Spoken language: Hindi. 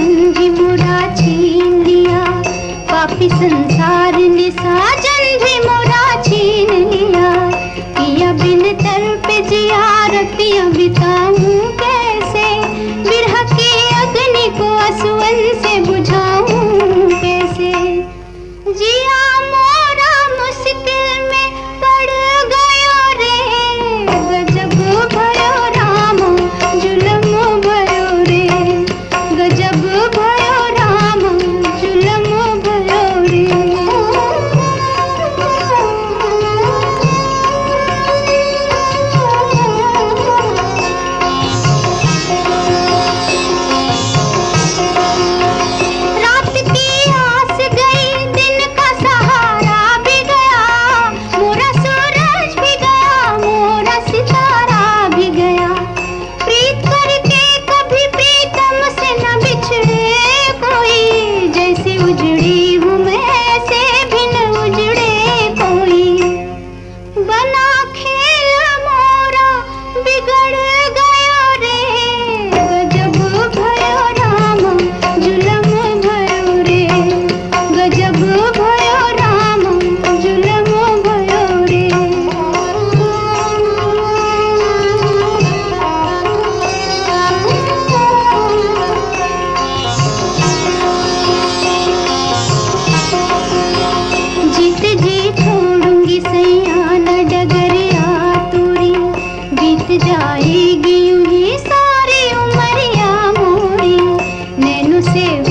सावन भी मोरा छीन लिया, पापी संसार ने साजन भी मोरा छीन लिया। पिया बिन तड़प जिया रतियां बिताऊं कैसे, बिरह की अग्नि को आंसुओं से बुझाऊं कैसे। जिया मोरा मुश्किल में पड़ गयो रे, गजब भयो राम जुलम भयो रे, गजब भयो राम जुलम भयो रे। रात की आस गई, दिन का सहारा भी गया, मोरा सूरज भी गया, मोरा सितारा भी गया। प्रीत करके कभी प्रीतम से न बिछड़े कोई, जैसे उजड़ी हूँ मैं ऐसे भी न उजड़े कोई। बना खेल मोरा बिगड़ गया रे, गजब भयो राम जुलम भयो रे, गजब भयो राम जुलम भयो रे। जीत जी छोड़ूंगी सैया न डगरिया तोरी, बीत जाएगी यूं ही सारी उमरिया मोरी। नैनों से